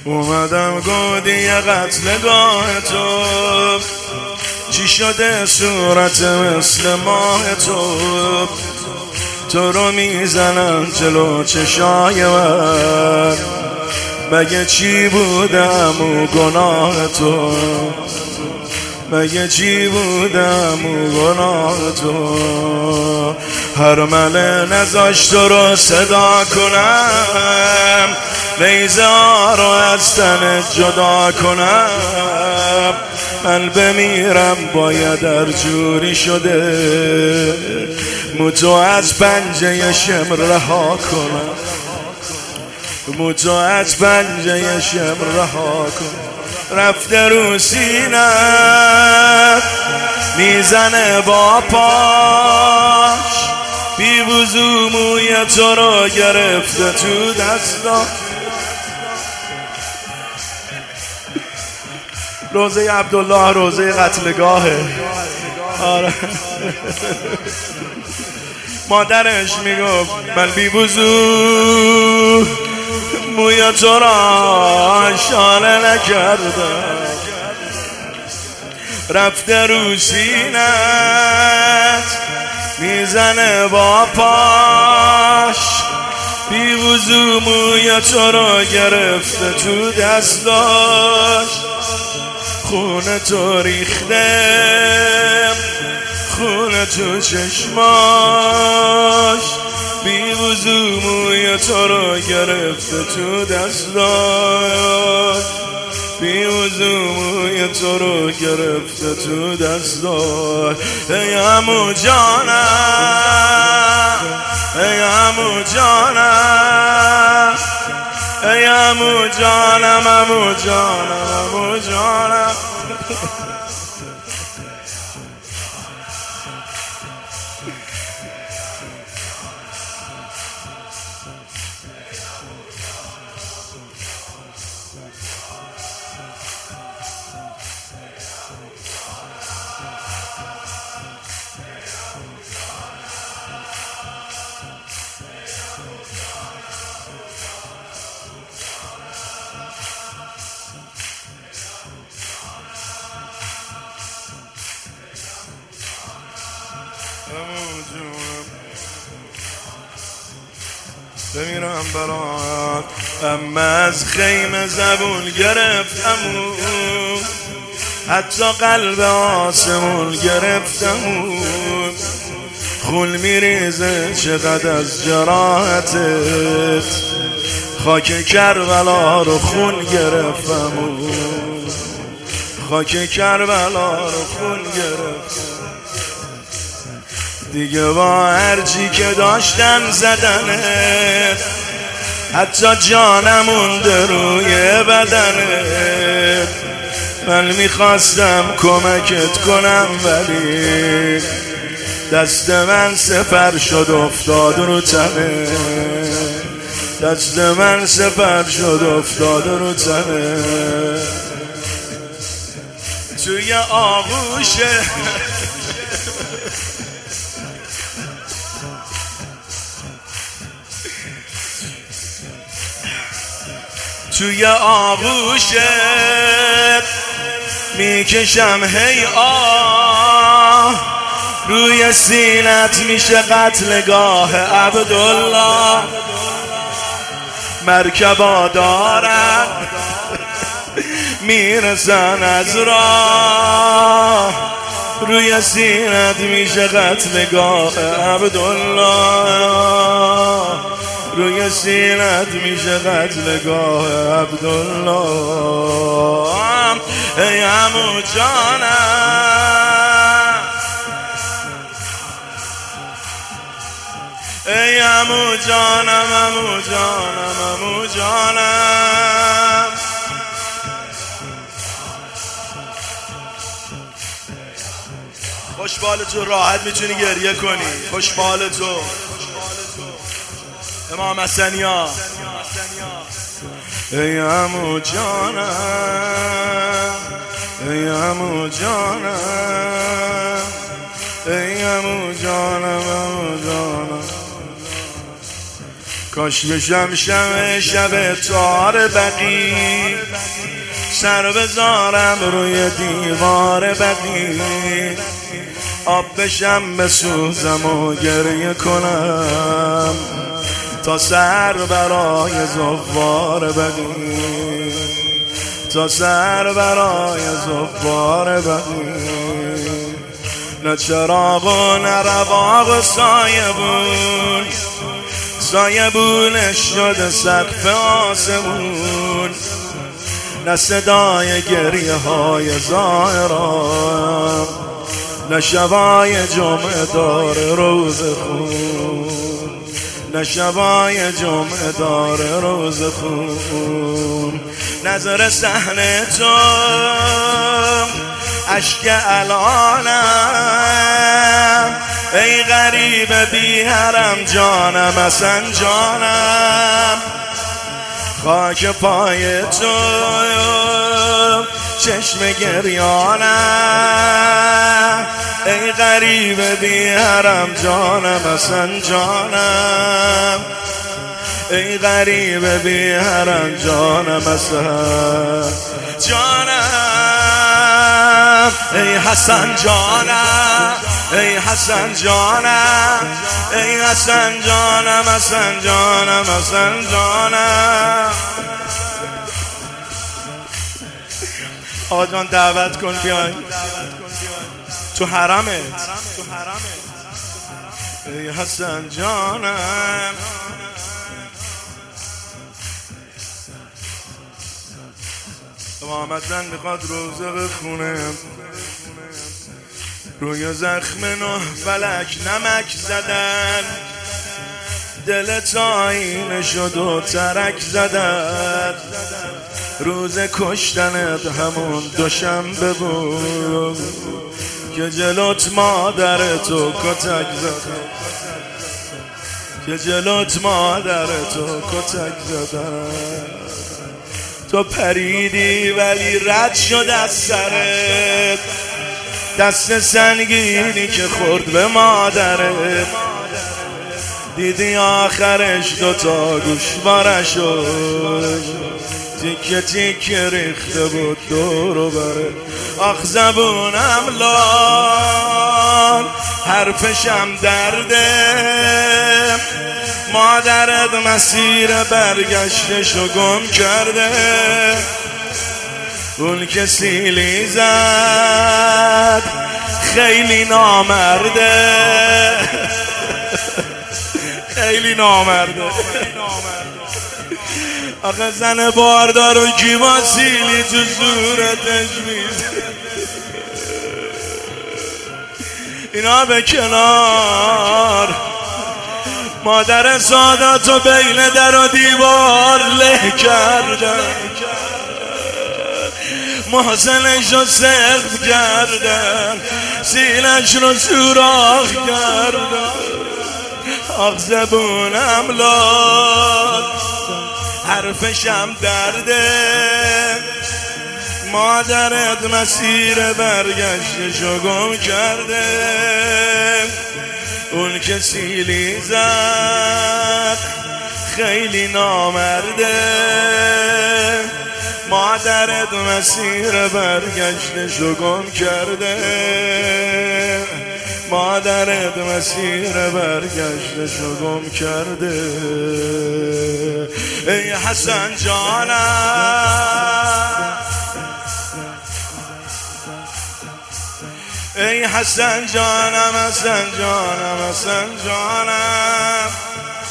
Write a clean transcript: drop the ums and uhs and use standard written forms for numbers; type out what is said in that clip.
اومدم گودی قتلگاه تو، چی شده صورت مثل ماه تو؟ تو رو میزنم جلو چشای من، مگه چی بودم و گناه تو؟ مگه چی بودم و گناه تو؟ هر مله نذاشت تو رو صدا کنم، نیزه ها رو از تنت جدا کنم. من بمیرم باید هر جوری شده، موتو از پنجه شم رها کنم، موتو از پنجه شم رها کنم. رفته رو سینه میزنه با پاش، بی وضو موی تو رو گرفته تو دستا. روزه عبدالله روزه قتلگاهه. آره مادرش میگفت من بی وضو موی تو را شانه نکردم، رفته رو سینت میزنه با پاش، بی وضو موی تو را گرفته تو دستاش. خونه تو ریخته خونه تو چشماش، بی وضو موی تو رو گرفته تو دستاش، بی وضو موی تو رو گرفته تو دستاش. ای عمو جانم، ای عمو جانم، ای عمو جانم، عمو جانم، عمو جانم. بمیرم برات، اما از خیمه زبون گرفتمون، حتی قلب آسمون گرفتمون. خون میریزه چقدر از جراحتت، خاک کربلا رو خون گرفتمون، خاک کربلا رو خون گرفتم. دیگه با هرچی که داشتن زدنت، حتی جانم مونده روی بدنت. من میخواستم کمکت کنم ولی دست من سپر شد افتاد رو تنه، دست من سپر شد افتاد رو تنه. توی آغوشه توی آغوشت میکشم هی آه، روی سینت میشه قتلگاه عبدالله. مرکبا دارن میرسن از راه، روی سینت میشه قتلگاه عبدالله، روی سینت میشه قتلگاه عبدالله. ای عمو جانم، ای عمو جانم، عمو جانم، عمو جانم. خوشبال تو راحت میتونی گریه کنی، خوشبال تو امام حسنیا. ای عمو جانم، ای عمو جانم، ای عمو جانم، عمو جانم. کاش بشم شب تار بقی، سر بذارم روی دیوار بقی، آب بشم بسوزم و گریه کنم تا سر برای زوار بقی، تا سر برای زوار بقی. نه چراغ و نه رواق و سایبون، سایبونش شده سقف آسمون، نه صدای گریه های زائران، نه شبای جمعه دار روز خون، نه شبای جمعه دار روز خون. نظر صحنه تو اشک الانم، ای غریب بی حرم جانم اصلا جانم، خاک پای تو چشم گریانم، ای غریب بی حرم جانم اصلا جانم، ای غریب بی حرم جانم اصلا جانم، ای حسن جانم، ای حسن جانم، ای حسن جانم، حسن جانم، حسن جانم. آقا جان دعوت کن بیاین تو حرمت، ای حسن جانم. محمدن میخواد روزه بخونه، روی زخم نه فلک نمک زدن، دل تاین شد و ترک زدن، روز کشتنت همون دوشنبه بود که جلوت مادر تو کتک زدن، که جلوت مادر تو کتک زدن. تو پریدی ولی رد شد از سرت دست سنگینی که خورد به مادرت، دیدی آخرش دوتا گوشواره شد، تیکه تیکه ریخته بود دور و بره. آخ زبونم لال حرفشم درده، مادرت مسیر برگشتشو گم کرده، اون که سیلی زد خیلی نامرده، خیلی نامرده. آخه زن باردار و کی با سیلی تو صورتش میزه. اینا به کنار، مادر ساداتو بین در و دیوار له کردن، محسنش رو سقف کردن، سینش رو سوراخ کردن. آخ زبونم لال حرفشم درده، مادرت مسیر برگشتشو گم کرده، اون که سیلی زد خیلی نامرده، مادرت مسیر برگشتشو گم کرده، مادرت مسیر برگشتشو گم کرده. ای حسن جانم، ای حسن جانم، حسن جانم، حسن جانم.